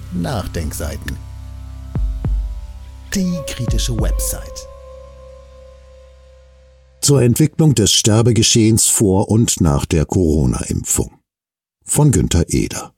Nachdenkseiten. Die kritische Website. Zur Entwicklung des Sterbegeschehens vor und nach der Corona-Impfung von Günther Eder.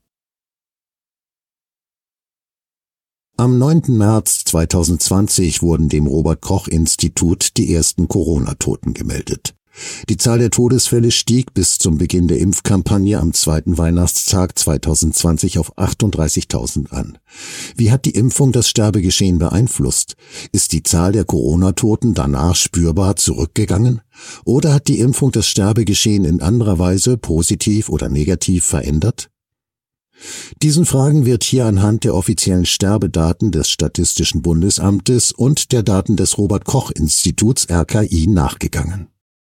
Am 9. März 2020 wurden dem Robert-Koch-Institut die ersten Corona-Toten gemeldet. Die Zahl der Todesfälle stieg bis zum Beginn der Impfkampagne am zweiten Weihnachtstag 2020 auf 38.000 an. Wie hat die Impfung das Sterbegeschehen beeinflusst? Ist die Zahl der Corona-Toten danach spürbar zurückgegangen? Oder hat die Impfung das Sterbegeschehen in anderer Weise positiv oder negativ verändert? Diesen Fragen wird hier anhand der offiziellen Sterbedaten des Statistischen Bundesamtes und der Daten des Robert-Koch-Instituts RKI nachgegangen.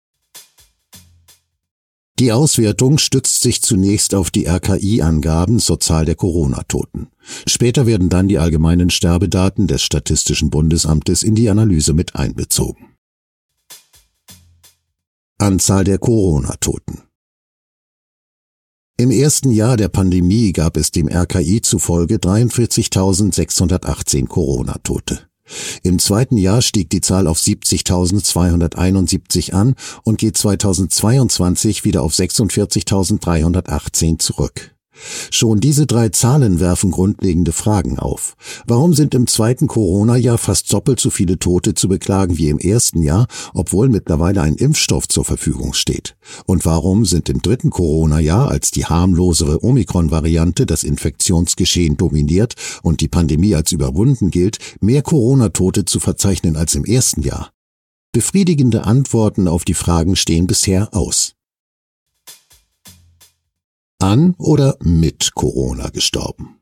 Die Auswertung stützt sich zunächst auf die RKI-Angaben zur Zahl der Corona-Toten. Später werden dann die allgemeinen Sterbedaten des Statistischen Bundesamtes in die Analyse mit einbezogen. Anzahl der Corona-Toten. Im ersten Jahr der Pandemie gab es dem RKI zufolge 43.618 Corona-Tote. Im zweiten Jahr stieg die Zahl auf 70.271 an und geht 2022 wieder auf 46.318 zurück. Schon diese drei Zahlen werfen grundlegende Fragen auf. Warum sind im zweiten Corona-Jahr fast doppelt so viele Tote zu beklagen wie im ersten Jahr, obwohl mittlerweile ein Impfstoff zur Verfügung steht? Und warum sind im dritten Corona-Jahr, als die harmlosere Omikron-Variante das Infektionsgeschehen dominiert und die Pandemie als überwunden gilt, mehr Corona-Tote zu verzeichnen als im ersten Jahr? Befriedigende Antworten auf die Fragen stehen bisher aus. An oder mit Corona gestorben.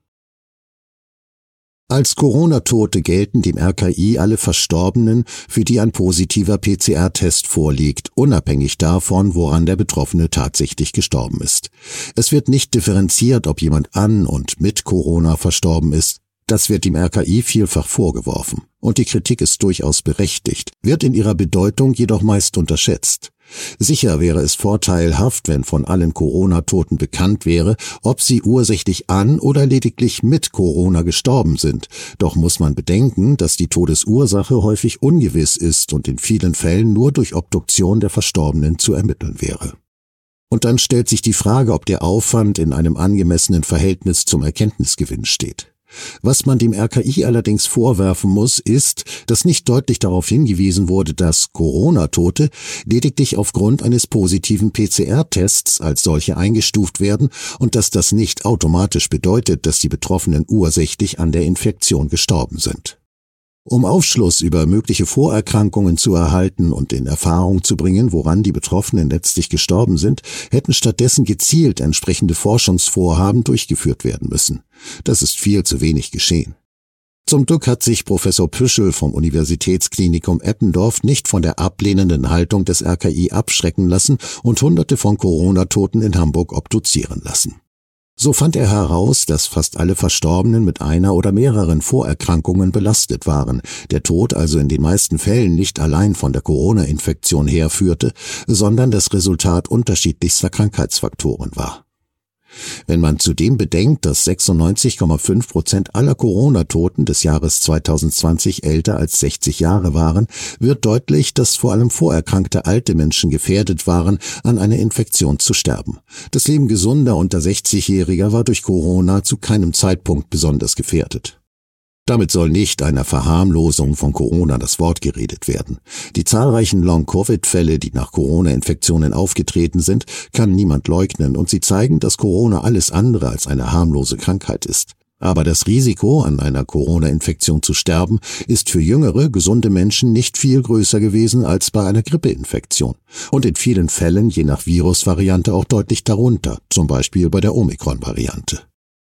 Als Corona-Tote gelten dem RKI alle Verstorbenen, für die ein positiver PCR-Test vorliegt, unabhängig davon, woran der Betroffene tatsächlich gestorben ist. Es wird nicht differenziert, ob jemand an und mit Corona verstorben ist. Das wird dem RKI vielfach vorgeworfen. Und die Kritik ist durchaus berechtigt, wird in ihrer Bedeutung jedoch meist unterschätzt. Sicher wäre es vorteilhaft, wenn von allen Corona-Toten bekannt wäre, ob sie ursächlich an oder lediglich mit Corona gestorben sind. Doch muss man bedenken, dass die Todesursache häufig ungewiss ist und in vielen Fällen nur durch Obduktion der Verstorbenen zu ermitteln wäre. Und dann stellt sich die Frage, ob der Aufwand in einem angemessenen Verhältnis zum Erkenntnisgewinn steht. Was man dem RKI allerdings vorwerfen muss, ist, dass nicht deutlich darauf hingewiesen wurde, dass Corona-Tote lediglich aufgrund eines positiven PCR-Tests als solche eingestuft werden und dass das nicht automatisch bedeutet, dass die Betroffenen ursächlich an der Infektion gestorben sind. Um Aufschluss über mögliche Vorerkrankungen zu erhalten und in Erfahrung zu bringen, woran die Betroffenen letztlich gestorben sind, hätten stattdessen gezielt entsprechende Forschungsvorhaben durchgeführt werden müssen. Das ist viel zu wenig geschehen. Zum Glück hat sich Professor Püschel vom Universitätsklinikum Eppendorf nicht von der ablehnenden Haltung des RKI abschrecken lassen und Hunderte von Corona-Toten in Hamburg obduzieren lassen. So fand er heraus, dass fast alle Verstorbenen mit einer oder mehreren Vorerkrankungen belastet waren, der Tod also in den meisten Fällen nicht allein von der Corona-Infektion herführte, sondern das Resultat unterschiedlichster Krankheitsfaktoren war. Wenn man zudem bedenkt, dass 96,5% aller Corona-Toten des Jahres 2020 älter als 60 Jahre waren, wird deutlich, dass vor allem vorerkrankte alte Menschen gefährdet waren, an einer Infektion zu sterben. Das Leben gesunder unter 60-Jähriger war durch Corona zu keinem Zeitpunkt besonders gefährdet. Damit soll nicht einer Verharmlosung von Corona das Wort geredet werden. Die zahlreichen Long-Covid-Fälle, die nach Corona-Infektionen aufgetreten sind, kann niemand leugnen und sie zeigen, dass Corona alles andere als eine harmlose Krankheit ist. Aber das Risiko, an einer Corona-Infektion zu sterben, ist für jüngere, gesunde Menschen nicht viel größer gewesen als bei einer Grippeinfektion. Und in vielen Fällen, je nach Virusvariante, auch deutlich darunter, zum Beispiel bei der Omikron-Variante.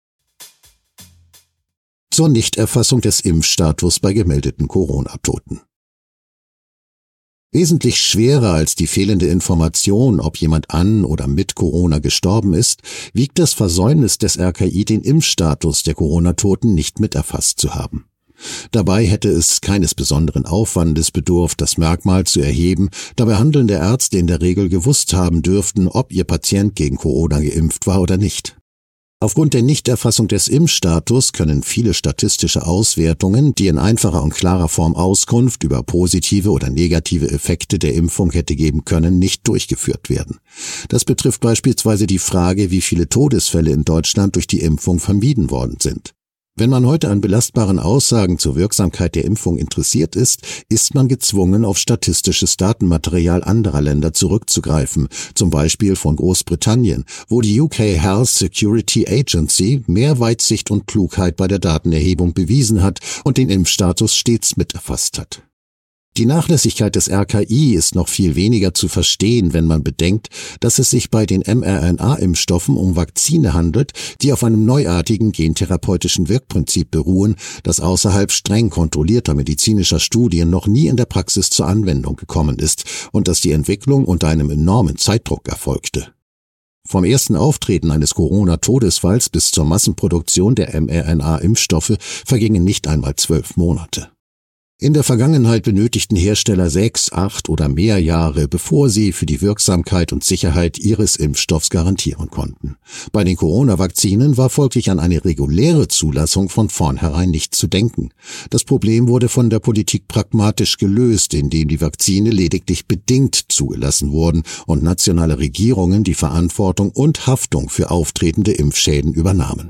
Zur Nichterfassung des Impfstatus bei gemeldeten Corona-Toten. Wesentlich schwerer als die fehlende Information, ob jemand an oder mit Corona gestorben ist, wiegt das Versäumnis des RKI, den Impfstatus der Corona-Toten nicht miterfasst zu haben. Dabei hätte es keines besonderen Aufwandes bedurft, das Merkmal zu erheben, da behandelnde Ärzte in der Regel gewusst haben dürften, ob ihr Patient gegen Corona geimpft war oder nicht. Aufgrund der Nichterfassung des Impfstatus können viele statistische Auswertungen, die in einfacher und klarer Form Auskunft über positive oder negative Effekte der Impfung hätte geben können, nicht durchgeführt werden. Das betrifft beispielsweise die Frage, wie viele Todesfälle in Deutschland durch die Impfung vermieden worden sind. Wenn man heute an belastbaren Aussagen zur Wirksamkeit der Impfung interessiert ist, ist man gezwungen, auf statistisches Datenmaterial anderer Länder zurückzugreifen, zum Beispiel von Großbritannien, wo die UK Health Security Agency mehr Weitsicht und Klugheit bei der Datenerhebung bewiesen hat und den Impfstatus stets miterfasst hat. Die Nachlässigkeit des RKI ist noch viel weniger zu verstehen, wenn man bedenkt, dass es sich bei den mRNA-Impfstoffen um Vakzine handelt, die auf einem neuartigen gentherapeutischen Wirkprinzip beruhen, das außerhalb streng kontrollierter medizinischer Studien noch nie in der Praxis zur Anwendung gekommen ist und dass die Entwicklung unter einem enormen Zeitdruck erfolgte. Vom ersten Auftreten eines Corona-Todesfalls bis zur Massenproduktion der mRNA-Impfstoffe vergingen nicht einmal 12 Monate. In der Vergangenheit benötigten Hersteller 6, 8 oder mehr Jahre, bevor sie für die Wirksamkeit und Sicherheit ihres Impfstoffs garantieren konnten. Bei den Corona-Vakzinen war folglich an eine reguläre Zulassung von vornherein nicht zu denken. Das Problem wurde von der Politik pragmatisch gelöst, indem die Vakzine lediglich bedingt zugelassen wurden und nationale Regierungen die Verantwortung und Haftung für auftretende Impfschäden übernahmen.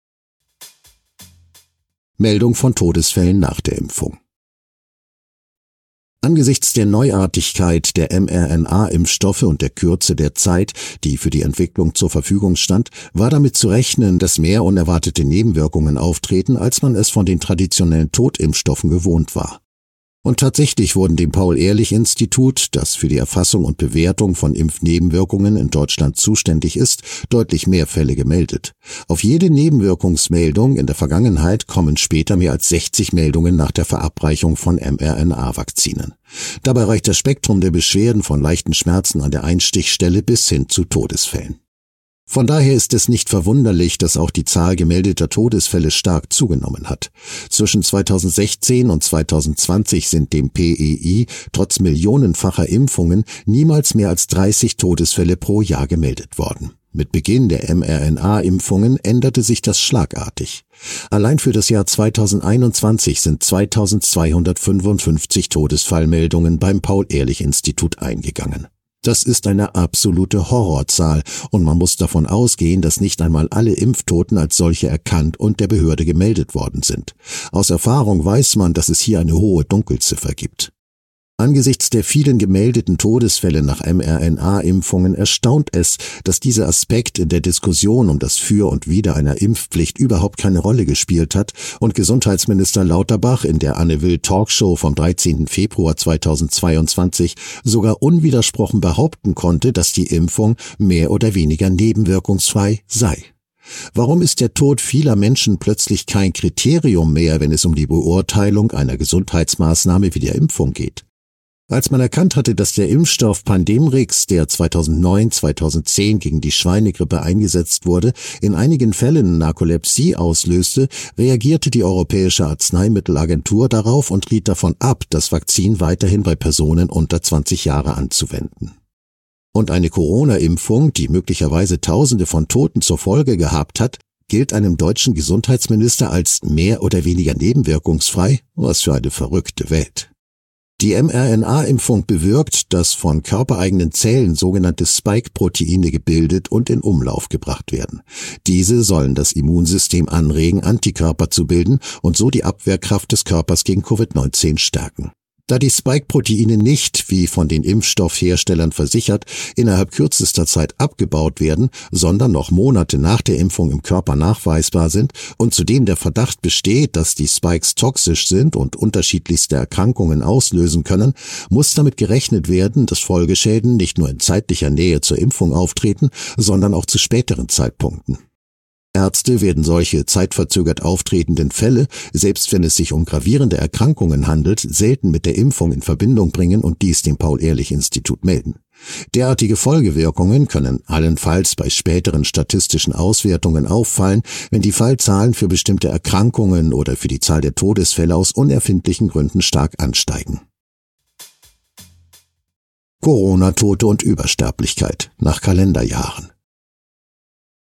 Meldung von Todesfällen nach der Impfung. Angesichts der Neuartigkeit der mRNA-Impfstoffe und der Kürze der Zeit, die für die Entwicklung zur Verfügung stand, war damit zu rechnen, dass mehr unerwartete Nebenwirkungen auftreten, als man es von den traditionellen Totimpfstoffen gewohnt war. Und tatsächlich wurden dem Paul-Ehrlich-Institut, das für die Erfassung und Bewertung von Impfnebenwirkungen in Deutschland zuständig ist, deutlich mehr Fälle gemeldet. Auf jede Nebenwirkungsmeldung in der Vergangenheit kommen später mehr als 60 Meldungen nach der Verabreichung von mRNA-Vakzinen. Dabei reicht das Spektrum der Beschwerden von leichten Schmerzen an der Einstichstelle bis hin zu Todesfällen. Von daher ist es nicht verwunderlich, dass auch die Zahl gemeldeter Todesfälle stark zugenommen hat. Zwischen 2016 und 2020 sind dem PEI trotz millionenfacher Impfungen niemals mehr als 30 Todesfälle pro Jahr gemeldet worden. Mit Beginn der mRNA-Impfungen änderte sich das schlagartig. Allein für das Jahr 2021 sind 2255 Todesfallmeldungen beim Paul-Ehrlich-Institut eingegangen. Das ist eine absolute Horrorzahl und man muss davon ausgehen, dass nicht einmal alle Impftoten als solche erkannt und der Behörde gemeldet worden sind. Aus Erfahrung weiß man, dass es hier eine hohe Dunkelziffer gibt. Angesichts der vielen gemeldeten Todesfälle nach mRNA-Impfungen erstaunt es, dass dieser Aspekt in der Diskussion um das Für und Wider einer Impfpflicht überhaupt keine Rolle gespielt hat und Gesundheitsminister Lauterbach in der Anne Will Talkshow vom 13. Februar 2022 sogar unwidersprochen behaupten konnte, dass die Impfung mehr oder weniger nebenwirkungsfrei sei. Warum ist der Tod vieler Menschen plötzlich kein Kriterium mehr, wenn es um die Beurteilung einer Gesundheitsmaßnahme wie der Impfung geht? Als man erkannt hatte, dass der Impfstoff Pandemrix, der 2009/2010 gegen die Schweinegrippe eingesetzt wurde, in einigen Fällen Narkolepsie auslöste, reagierte die Europäische Arzneimittelagentur darauf und riet davon ab, das Vakzin weiterhin bei Personen unter 20 Jahre anzuwenden. Und eine Corona-Impfung, die möglicherweise Tausende von Toten zur Folge gehabt hat, gilt einem deutschen Gesundheitsminister als mehr oder weniger nebenwirkungsfrei? Was für eine verrückte Welt. Die mRNA-Impfung bewirkt, dass von körpereigenen Zellen sogenannte Spike-Proteine gebildet und in Umlauf gebracht werden. Diese sollen das Immunsystem anregen, Antikörper zu bilden und so die Abwehrkraft des Körpers gegen Covid-19 stärken. Da die Spike-Proteine nicht, wie von den Impfstoffherstellern versichert, innerhalb kürzester Zeit abgebaut werden, sondern noch Monate nach der Impfung im Körper nachweisbar sind und zudem der Verdacht besteht, dass die Spikes toxisch sind und unterschiedlichste Erkrankungen auslösen können, muss damit gerechnet werden, dass Folgeschäden nicht nur in zeitlicher Nähe zur Impfung auftreten, sondern auch zu späteren Zeitpunkten. Ärzte werden solche zeitverzögert auftretenden Fälle, selbst wenn es sich um gravierende Erkrankungen handelt, selten mit der Impfung in Verbindung bringen und dies dem Paul-Ehrlich-Institut melden. Derartige Folgewirkungen können allenfalls bei späteren statistischen Auswertungen auffallen, wenn die Fallzahlen für bestimmte Erkrankungen oder für die Zahl der Todesfälle aus unerfindlichen Gründen stark ansteigen. Corona-Tote und Übersterblichkeit nach Kalenderjahren.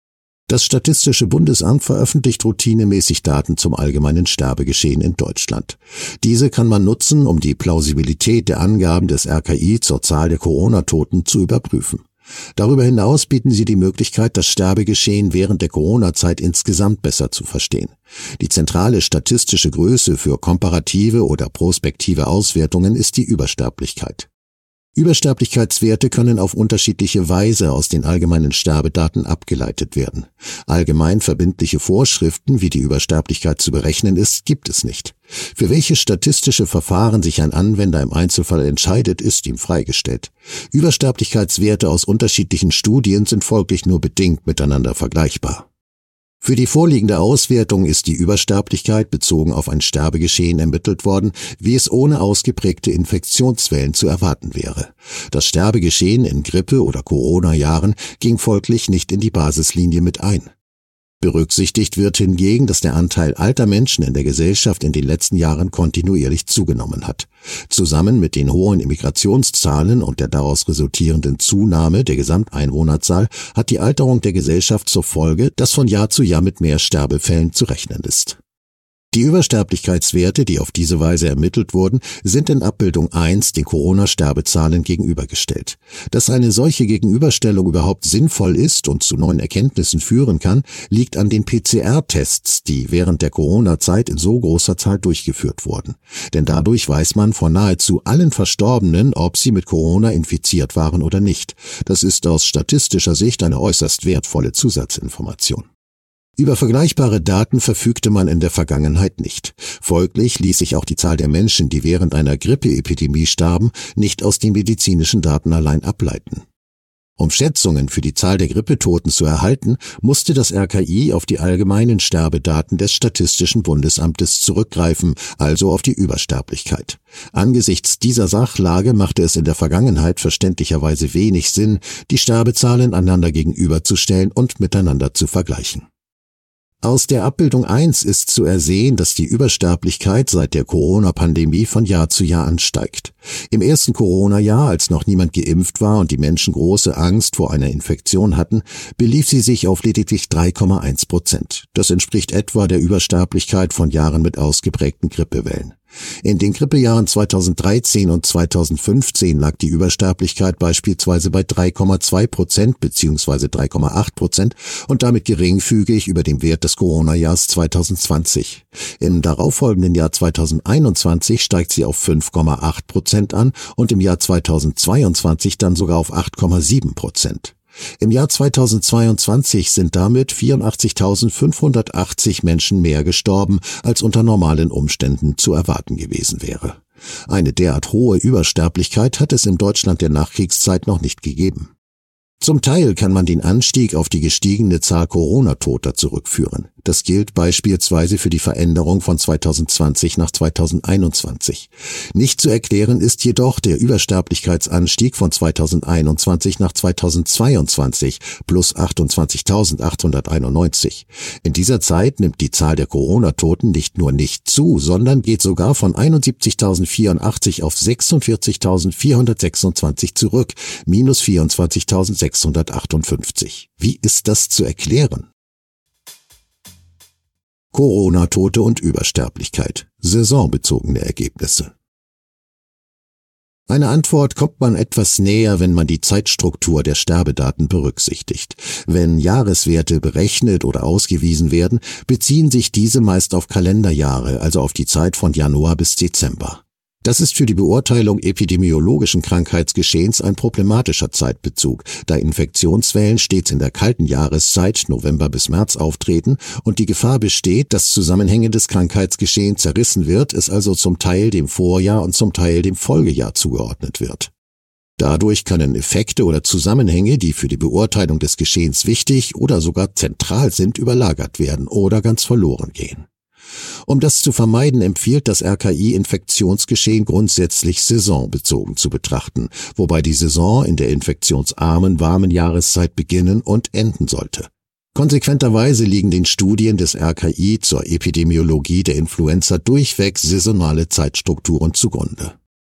Das Statistische Bundesamt veröffentlicht routinemäßig Daten zum allgemeinen Sterbegeschehen in Deutschland. Diese kann man nutzen, um die Plausibilität der Angaben des RKI zur Zahl der Corona-Toten zu überprüfen. Darüber hinaus bieten sie die Möglichkeit, das Sterbegeschehen während der Corona-Zeit insgesamt besser zu verstehen. Die zentrale statistische Größe für komparative oder prospektive Auswertungen ist die Übersterblichkeit. Übersterblichkeitswerte können auf unterschiedliche Weise aus den allgemeinen Sterbedaten abgeleitet werden. Allgemein verbindliche Vorschriften, wie die Übersterblichkeit zu berechnen ist, gibt es nicht. Für welche statistische Verfahren sich ein Anwender im Einzelfall entscheidet, ist ihm freigestellt. Übersterblichkeitswerte aus unterschiedlichen Studien sind folglich nur bedingt miteinander vergleichbar. Für die vorliegende Auswertung ist die Übersterblichkeit bezogen auf ein Sterbegeschehen ermittelt worden, wie es ohne ausgeprägte Infektionswellen zu erwarten wäre. Das Sterbegeschehen in Grippe- oder Corona-Jahren ging folglich nicht in die Basislinie mit ein. Berücksichtigt wird hingegen, dass der Anteil alter Menschen in der Gesellschaft in den letzten Jahren kontinuierlich zugenommen hat. Zusammen mit den hohen Immigrationszahlen und der daraus resultierenden Zunahme der Gesamteinwohnerzahl hat die Alterung der Gesellschaft zur Folge, dass von Jahr zu Jahr mit mehr Sterbefällen zu rechnen ist. Die Übersterblichkeitswerte, die auf diese Weise ermittelt wurden, sind in Abbildung 1 den Corona-Sterbezahlen gegenübergestellt. Dass eine solche Gegenüberstellung überhaupt sinnvoll ist und zu neuen Erkenntnissen führen kann, liegt an den PCR-Tests, die während der Corona-Zeit in so großer Zahl durchgeführt wurden. Denn dadurch weiß man von nahezu allen Verstorbenen, ob sie mit Corona infiziert waren oder nicht. Das ist aus statistischer Sicht eine äußerst wertvolle Zusatzinformation. Über vergleichbare Daten verfügte man in der Vergangenheit nicht. Folglich ließ sich auch die Zahl der Menschen, die während einer Grippeepidemie starben, nicht aus den medizinischen Daten allein ableiten. Um Schätzungen für die Zahl der Grippetoten zu erhalten, musste das RKI auf die allgemeinen Sterbedaten des Statistischen Bundesamtes zurückgreifen, also auf die Übersterblichkeit. Angesichts dieser Sachlage machte es in der Vergangenheit verständlicherweise wenig Sinn, die Sterbezahlen einander gegenüberzustellen und miteinander zu vergleichen. Aus der Abbildung 1 ist zu ersehen, dass die Übersterblichkeit seit der Corona-Pandemie von Jahr zu Jahr ansteigt. Im ersten Corona-Jahr, als noch niemand geimpft war und die Menschen große Angst vor einer Infektion hatten, belief sie sich auf lediglich 3,1%. Das entspricht etwa der Übersterblichkeit von Jahren mit ausgeprägten Grippewellen. In den Grippejahren 2013 und 2015 lag die Übersterblichkeit beispielsweise bei 3,2% bzw. 3,8% und damit geringfügig über dem Wert des Corona-Jahres 2020. Im darauffolgenden Jahr 2021 steigt sie auf 5,8% an und im Jahr 2022 dann sogar auf 8,7%. Im Jahr 2022 sind damit 84.580 Menschen mehr gestorben, als unter normalen Umständen zu erwarten gewesen wäre. Eine derart hohe Übersterblichkeit hat es in Deutschland der Nachkriegszeit noch nicht gegeben. Zum Teil kann man den Anstieg auf die gestiegene Zahl Corona-Toter zurückführen. Das gilt beispielsweise für die Veränderung von 2020 nach 2021. Nicht zu erklären ist jedoch der Übersterblichkeitsanstieg von 2021 nach 2022 plus 28.891. In dieser Zeit nimmt die Zahl der Corona-Toten nicht nur nicht zu, sondern geht sogar von 71.084 auf 46.426 zurück, minus 24.658. Wie ist das zu erklären? Corona-Tote und Übersterblichkeit. Saisonbezogene Ergebnisse. Eine Antwort kommt man etwas näher, wenn man die Zeitstruktur der Sterbedaten berücksichtigt. Wenn Jahreswerte berechnet oder ausgewiesen werden, beziehen sich diese meist auf Kalenderjahre, also auf die Zeit von Januar bis Dezember. Das ist für die Beurteilung epidemiologischen Krankheitsgeschehens ein problematischer Zeitbezug, da Infektionswellen stets in der kalten Jahreszeit November bis März auftreten und die Gefahr besteht, dass Zusammenhänge des Krankheitsgeschehens zerrissen wird, es also zum Teil dem Vorjahr und zum Teil dem Folgejahr zugeordnet wird. Dadurch können Effekte oder Zusammenhänge, die für die Beurteilung des Geschehens wichtig oder sogar zentral sind, überlagert werden oder ganz verloren gehen. Um das zu vermeiden, empfiehlt das RKI, Infektionsgeschehen grundsätzlich saisonbezogen zu betrachten, wobei die Saison in der infektionsarmen, warmen Jahreszeit beginnen und enden sollte. Konsequenterweise liegen den Studien des RKI zur Epidemiologie der Influenza durchweg saisonale Zeitstrukturen zugrunde.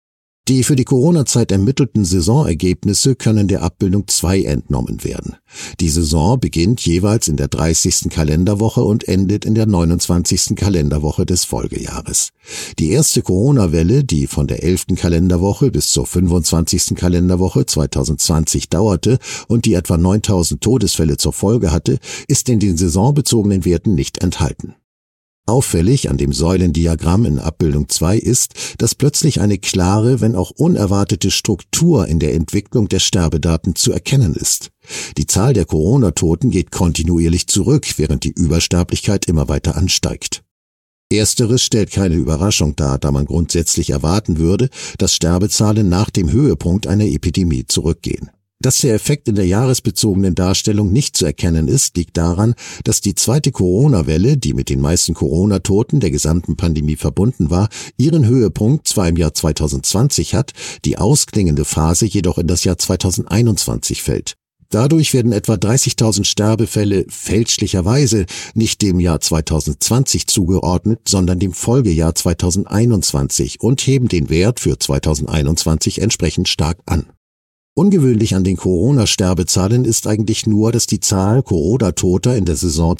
Die für die Corona-Zeit ermittelten Saisonergebnisse können der Abbildung 2 entnommen werden. Die Saison beginnt jeweils in der 30. Kalenderwoche und endet in der 29. Kalenderwoche des Folgejahres. Die erste Corona-Welle, die von der 11. Kalenderwoche bis zur 25. Kalenderwoche 2020 dauerte und die etwa 9.000 Todesfälle zur Folge hatte, ist in den saisonbezogenen Werten nicht enthalten. Auffällig an dem Säulendiagramm in Abbildung 2 ist, dass plötzlich eine klare, wenn auch unerwartete Struktur in der Entwicklung der Sterbedaten zu erkennen ist. Die Zahl der Corona-Toten geht kontinuierlich zurück, während die Übersterblichkeit immer weiter ansteigt. Ersteres stellt keine Überraschung dar, da man grundsätzlich erwarten würde, dass Sterbezahlen nach dem Höhepunkt einer Epidemie zurückgehen. Dass der Effekt in der jahresbezogenen Darstellung nicht zu erkennen ist, liegt daran, dass die zweite Corona-Welle, die mit den meisten Corona-Toten der gesamten Pandemie verbunden war, ihren Höhepunkt zwar im Jahr 2020 hat, die ausklingende Phase jedoch in das Jahr 2021 fällt. Dadurch werden etwa 30.000 Sterbefälle fälschlicherweise nicht dem Jahr 2020 zugeordnet, sondern dem Folgejahr 2021 und heben den Wert für 2021 entsprechend stark an. Ungewöhnlich an den Corona-Sterbezahlen ist eigentlich nur, dass die Zahl Corona-Toter in der Saison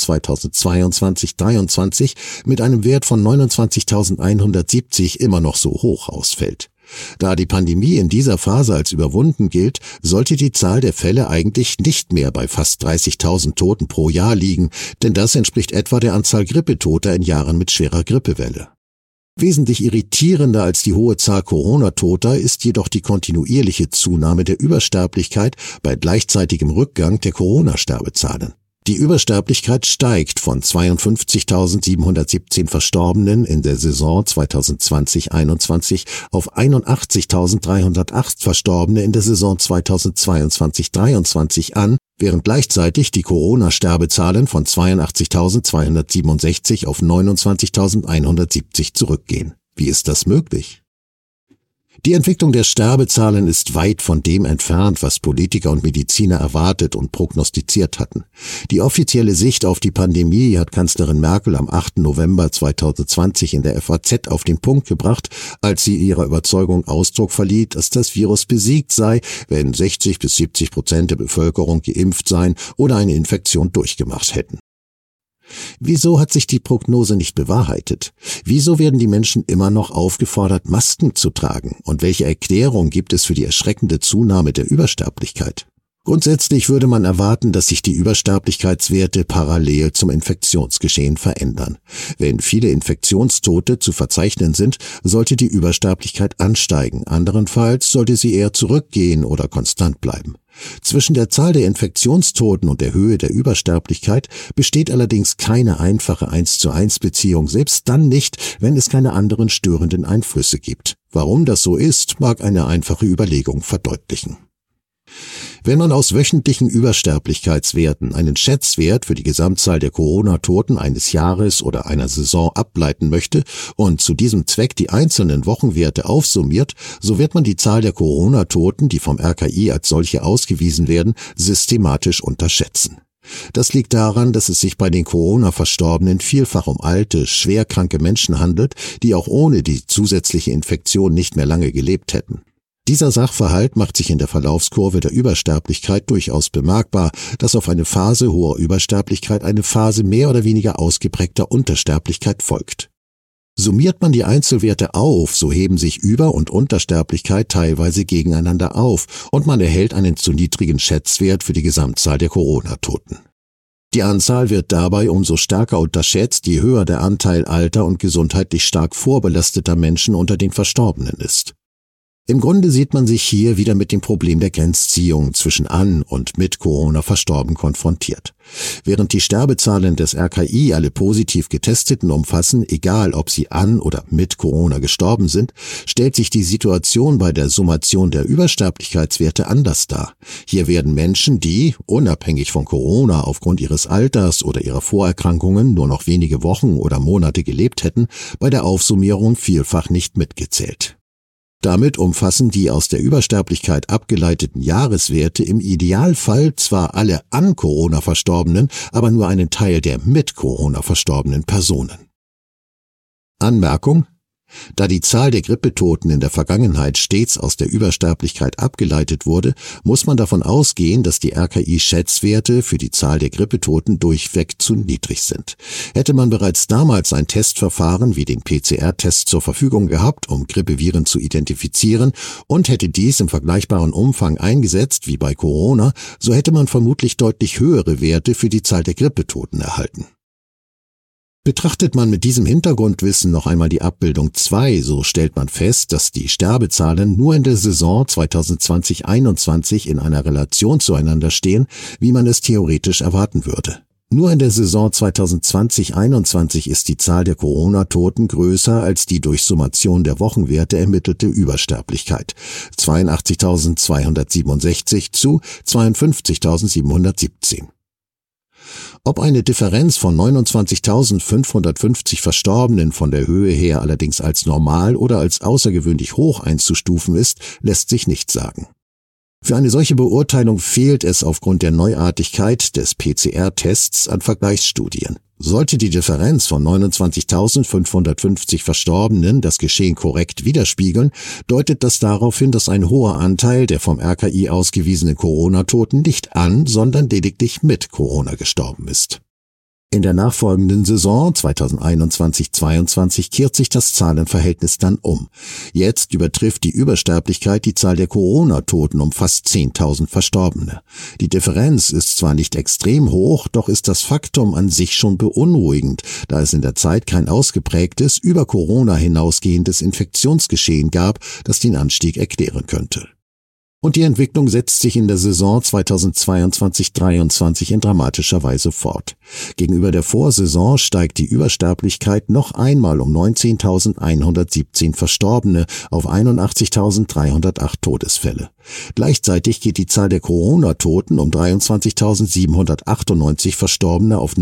2022-23 mit einem Wert von 29.170 immer noch so hoch ausfällt. Da die Pandemie in dieser Phase als überwunden gilt, sollte die Zahl der Fälle eigentlich nicht mehr bei fast 30.000 Toten pro Jahr liegen, denn das entspricht etwa der Anzahl Grippetoter in Jahren mit schwerer Grippewelle. Wesentlich irritierender als die hohe Zahl Corona-Toter ist jedoch die kontinuierliche Zunahme der Übersterblichkeit bei gleichzeitigem Rückgang der Corona-Sterbezahlen. Die Übersterblichkeit steigt von 52.717 Verstorbenen in der Saison 2020-21 auf 81.308 Verstorbene in der Saison 2022-23 an, während gleichzeitig die Corona-Sterbezahlen von 82.267 auf 29.170 zurückgehen. Wie ist das möglich? Die Entwicklung der Sterbezahlen ist weit von dem entfernt, was Politiker und Mediziner erwartet und prognostiziert hatten. Die offizielle Sicht auf die Pandemie hat Kanzlerin Merkel am 8. November 2020 in der FAZ auf den Punkt gebracht, als sie ihrer Überzeugung Ausdruck verlieh, dass das Virus besiegt sei, wenn 60-70% der Bevölkerung geimpft seien oder eine Infektion durchgemacht hätten. Wieso hat sich die Prognose nicht bewahrheitet? Wieso werden die Menschen immer noch aufgefordert, Masken zu tragen? Und welche Erklärung gibt es für die erschreckende Zunahme der Übersterblichkeit? Grundsätzlich würde man erwarten, dass sich die Übersterblichkeitswerte parallel zum Infektionsgeschehen verändern. Wenn viele Infektionstote zu verzeichnen sind, sollte die Übersterblichkeit ansteigen, anderenfalls sollte sie eher zurückgehen oder konstant bleiben. Zwischen der Zahl der Infektionstoten und der Höhe der Übersterblichkeit besteht allerdings keine einfache 1:1 Beziehung, selbst dann nicht, wenn es keine anderen störenden Einflüsse gibt. Warum das so ist, mag eine einfache Überlegung verdeutlichen. Wenn man aus wöchentlichen Übersterblichkeitswerten einen Schätzwert für die Gesamtzahl der Corona-Toten eines Jahres oder einer Saison ableiten möchte und zu diesem Zweck die einzelnen Wochenwerte aufsummiert, so wird man die Zahl der Corona-Toten, die vom RKI als solche ausgewiesen werden, systematisch unterschätzen. Das liegt daran, dass es sich bei den Corona-Verstorbenen vielfach um alte, schwerkranke Menschen handelt, die auch ohne die zusätzliche Infektion nicht mehr lange gelebt hätten. Dieser Sachverhalt macht sich in der Verlaufskurve der Übersterblichkeit durchaus bemerkbar, dass auf eine Phase hoher Übersterblichkeit eine Phase mehr oder weniger ausgeprägter Untersterblichkeit folgt. Summiert man die Einzelwerte auf, so heben sich Über- und Untersterblichkeit teilweise gegeneinander auf und man erhält einen zu niedrigen Schätzwert für die Gesamtzahl der Corona-Toten. Die Anzahl wird dabei umso stärker unterschätzt, je höher der Anteil alter und gesundheitlich stark vorbelasteter Menschen unter den Verstorbenen ist. Im Grunde sieht man sich hier wieder mit dem Problem der Grenzziehung zwischen an und mit Corona verstorben konfrontiert. Während die Sterbezahlen des RKI alle positiv Getesteten umfassen, egal ob sie an oder mit Corona gestorben sind, stellt sich die Situation bei der Summation der Übersterblichkeitswerte anders dar. Hier werden Menschen, die, unabhängig von Corona aufgrund ihres Alters oder ihrer Vorerkrankungen nur noch wenige Wochen oder Monate gelebt hätten, bei der Aufsummierung vielfach nicht mitgezählt. Damit umfassen die aus der Übersterblichkeit abgeleiteten Jahreswerte im Idealfall zwar alle an Corona Verstorbenen, aber nur einen Teil der mit Corona verstorbenen Personen. Anmerkung: Da die Zahl der Grippetoten in der Vergangenheit stets aus der Übersterblichkeit abgeleitet wurde, muss man davon ausgehen, dass die RKI-Schätzwerte für die Zahl der Grippetoten durchweg zu niedrig sind. Hätte man bereits damals ein Testverfahren wie den PCR-Test zur Verfügung gehabt, um Grippeviren zu identifizieren, und hätte dies im vergleichbaren Umfang eingesetzt wie bei Corona, so hätte man vermutlich deutlich höhere Werte für die Zahl der Grippetoten erhalten. Betrachtet man mit diesem Hintergrundwissen noch einmal die Abbildung 2, so stellt man fest, dass die Sterbezahlen nur in der Saison 2020-21 in einer Relation zueinander stehen, wie man es theoretisch erwarten würde. Nur in der Saison 2020-21 ist die Zahl der Corona-Toten größer als die durch Summation der Wochenwerte ermittelte Übersterblichkeit, 82.267 zu 52.717. Ob eine Differenz von 29.550 Verstorbenen von der Höhe her allerdings als normal oder als außergewöhnlich hoch einzustufen ist, lässt sich nicht sagen. Für eine solche Beurteilung fehlt es aufgrund der Neuartigkeit des PCR-Tests an Vergleichsstudien. Sollte die Differenz von 29.550 Verstorbenen das Geschehen korrekt widerspiegeln, deutet das darauf hin, dass ein hoher Anteil der vom RKI ausgewiesenen Corona-Toten nicht an, sondern lediglich mit Corona gestorben ist. In der nachfolgenden Saison 2021-22 kehrt sich das Zahlenverhältnis dann um. Jetzt übertrifft die Übersterblichkeit die Zahl der Corona-Toten um fast 10.000 Verstorbene. Die Differenz ist zwar nicht extrem hoch, doch ist das Faktum an sich schon beunruhigend, da es in der Zeit kein ausgeprägtes, über Corona hinausgehendes Infektionsgeschehen gab, das den Anstieg erklären könnte. Und die Entwicklung setzt sich in der Saison 2022-23 in dramatischer Weise fort. Gegenüber der Vorsaison steigt die Übersterblichkeit noch einmal um 19.117 Verstorbene auf 81.308 Todesfälle. Gleichzeitig geht die Zahl der Corona-Toten um 23.798 Verstorbene auf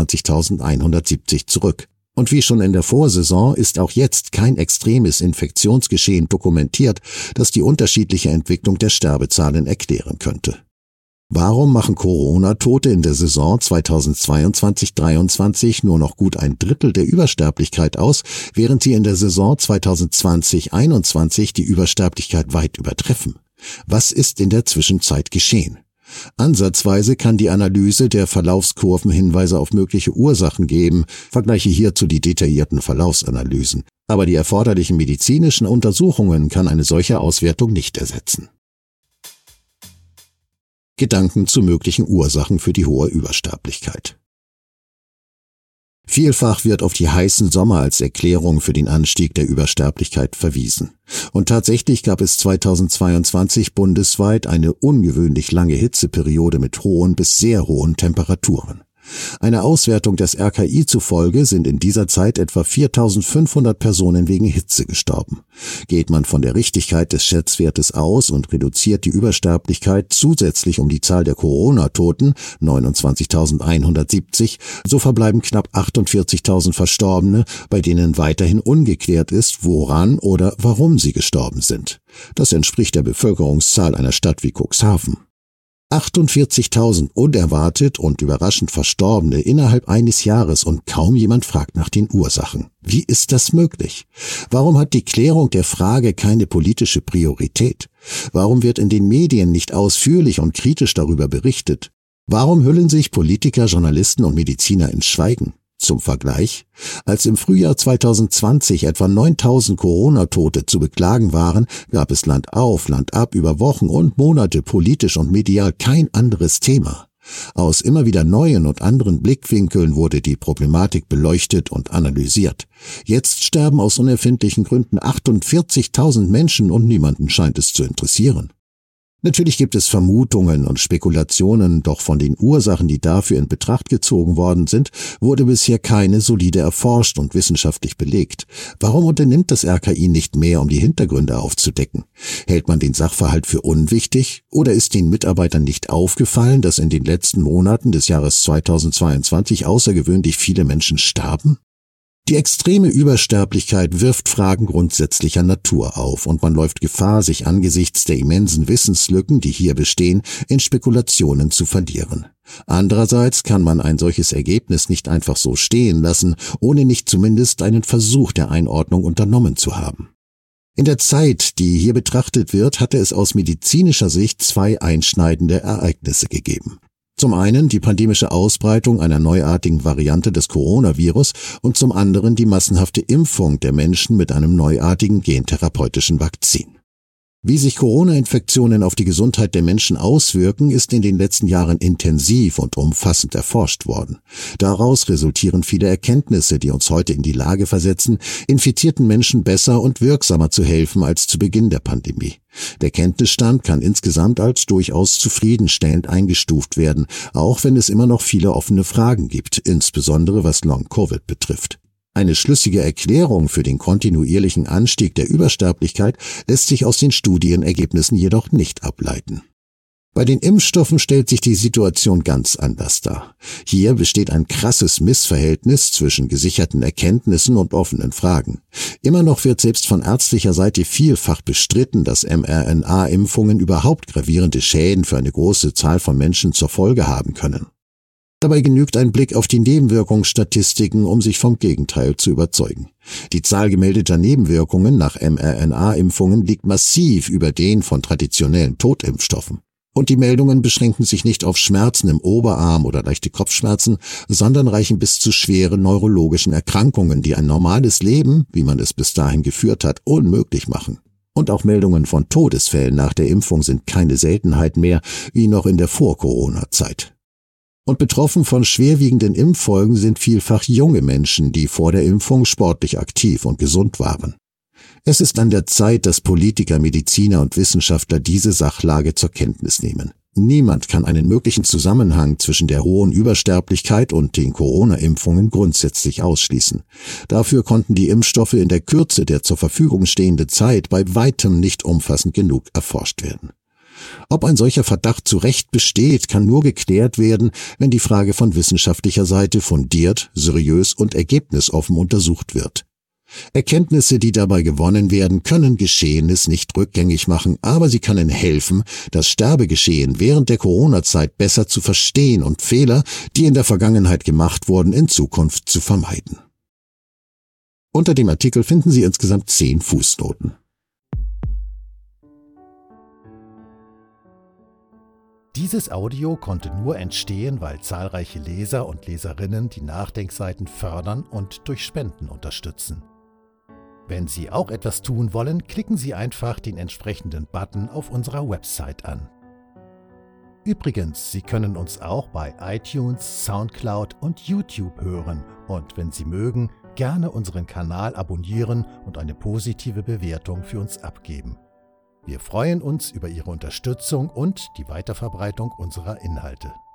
29.170 zurück. Und wie schon in der Vorsaison ist auch jetzt kein extremes Infektionsgeschehen dokumentiert, das die unterschiedliche Entwicklung der Sterbezahlen erklären könnte. Warum machen Corona-Tote in der Saison 2022-23 nur noch gut ein Drittel der Übersterblichkeit aus, während sie in der Saison 2020-21 die Übersterblichkeit weit übertreffen? Was ist in der Zwischenzeit geschehen? Ansatzweise kann die Analyse der Verlaufskurven Hinweise auf mögliche Ursachen geben, vergleiche hierzu die detaillierten Verlaufsanalysen. Aber die erforderlichen medizinischen Untersuchungen kann eine solche Auswertung nicht ersetzen. Gedanken zu möglichen Ursachen für die hohe Übersterblichkeit. Vielfach wird auf die heißen Sommer als Erklärung für den Anstieg der Übersterblichkeit verwiesen. Und tatsächlich gab es 2022 bundesweit eine ungewöhnlich lange Hitzeperiode mit hohen bis sehr hohen Temperaturen. Einer Auswertung des RKI zufolge sind in dieser Zeit etwa 4.500 Personen wegen Hitze gestorben. Geht man von der Richtigkeit des Schätzwertes aus und reduziert die Übersterblichkeit zusätzlich um die Zahl der Corona-Toten, 29.170, so verbleiben knapp 48.000 Verstorbene, bei denen weiterhin ungeklärt ist, woran oder warum sie gestorben sind. Das entspricht der Bevölkerungszahl einer Stadt wie Cuxhaven. 48.000 unerwartet und überraschend Verstorbene innerhalb eines Jahres und kaum jemand fragt nach den Ursachen. Wie ist das möglich? Warum hat die Klärung der Frage keine politische Priorität? Warum wird in den Medien nicht ausführlich und kritisch darüber berichtet? Warum hüllen sich Politiker, Journalisten und Mediziner ins Schweigen? Zum Vergleich, als im Frühjahr 2020 etwa 9.000 Corona-Tote zu beklagen waren, gab es Land auf, Land ab über Wochen und Monate politisch und medial kein anderes Thema. Aus immer wieder neuen und anderen Blickwinkeln wurde die Problematik beleuchtet und analysiert. Jetzt sterben aus unerfindlichen Gründen 48.000 Menschen und niemanden scheint es zu interessieren. Natürlich gibt es Vermutungen und Spekulationen, doch von den Ursachen, die dafür in Betracht gezogen worden sind, wurde bisher keine solide erforscht und wissenschaftlich belegt. Warum unternimmt das RKI nicht mehr, um die Hintergründe aufzudecken? Hält man den Sachverhalt für unwichtig oder ist den Mitarbeitern nicht aufgefallen, dass in den letzten Monaten des Jahres 2022 außergewöhnlich viele Menschen starben? Die extreme Übersterblichkeit wirft Fragen grundsätzlicher Natur auf und man läuft Gefahr, sich angesichts der immensen Wissenslücken, die hier bestehen, in Spekulationen zu verlieren. Andererseits kann man ein solches Ergebnis nicht einfach so stehen lassen, ohne nicht zumindest einen Versuch der Einordnung unternommen zu haben. In der Zeit, die hier betrachtet wird, hatte es aus medizinischer Sicht zwei einschneidende Ereignisse gegeben. Zum einen die pandemische Ausbreitung einer neuartigen Variante des Coronavirus und zum anderen die massenhafte Impfung der Menschen mit einem neuartigen gentherapeutischen Vakzin. Wie sich Corona-Infektionen auf die Gesundheit der Menschen auswirken, ist in den letzten Jahren intensiv und umfassend erforscht worden. Daraus resultieren viele Erkenntnisse, die uns heute in die Lage versetzen, infizierten Menschen besser und wirksamer zu helfen als zu Beginn der Pandemie. Der Kenntnisstand kann insgesamt als durchaus zufriedenstellend eingestuft werden, auch wenn es immer noch viele offene Fragen gibt, insbesondere was Long-Covid betrifft. Eine schlüssige Erklärung für den kontinuierlichen Anstieg der Übersterblichkeit lässt sich aus den Studienergebnissen jedoch nicht ableiten. Bei den Impfstoffen stellt sich die Situation ganz anders dar. Hier besteht ein krasses Missverhältnis zwischen gesicherten Erkenntnissen und offenen Fragen. Immer noch wird selbst von ärztlicher Seite vielfach bestritten, dass mRNA-Impfungen überhaupt gravierende Schäden für eine große Zahl von Menschen zur Folge haben können. Dabei genügt ein Blick auf die Nebenwirkungsstatistiken, um sich vom Gegenteil zu überzeugen. Die Zahl gemeldeter Nebenwirkungen nach mRNA-Impfungen liegt massiv über den von traditionellen Totimpfstoffen. Und die Meldungen beschränken sich nicht auf Schmerzen im Oberarm oder leichte Kopfschmerzen, sondern reichen bis zu schweren neurologischen Erkrankungen, die ein normales Leben, wie man es bis dahin geführt hat, unmöglich machen. Und auch Meldungen von Todesfällen nach der Impfung sind keine Seltenheit mehr, wie noch in der Vor-Corona-Zeit. Und betroffen von schwerwiegenden Impffolgen sind vielfach junge Menschen, die vor der Impfung sportlich aktiv und gesund waren. Es ist an der Zeit, dass Politiker, Mediziner und Wissenschaftler diese Sachlage zur Kenntnis nehmen. Niemand kann einen möglichen Zusammenhang zwischen der hohen Übersterblichkeit und den Corona-Impfungen grundsätzlich ausschließen. Dafür konnten die Impfstoffe in der Kürze der zur Verfügung stehenden Zeit bei weitem nicht umfassend genug erforscht werden. Ob ein solcher Verdacht zu Recht besteht, kann nur geklärt werden, wenn die Frage von wissenschaftlicher Seite fundiert, seriös und ergebnisoffen untersucht wird. Erkenntnisse, die dabei gewonnen werden, können Geschehenes nicht rückgängig machen, aber sie können helfen, das Sterbegeschehen während der Corona-Zeit besser zu verstehen und Fehler, die in der Vergangenheit gemacht wurden, in Zukunft zu vermeiden. Unter dem Artikel finden Sie insgesamt 10 Fußnoten. Dieses Audio konnte nur entstehen, weil zahlreiche Leser und Leserinnen die Nachdenkseiten fördern und durch Spenden unterstützen. Wenn Sie auch etwas tun wollen, klicken Sie einfach den entsprechenden Button auf unserer Website an. Übrigens, Sie können uns auch bei iTunes, Soundcloud und YouTube hören und wenn Sie mögen, gerne unseren Kanal abonnieren und eine positive Bewertung für uns abgeben. Wir freuen uns über Ihre Unterstützung und die Weiterverbreitung unserer Inhalte.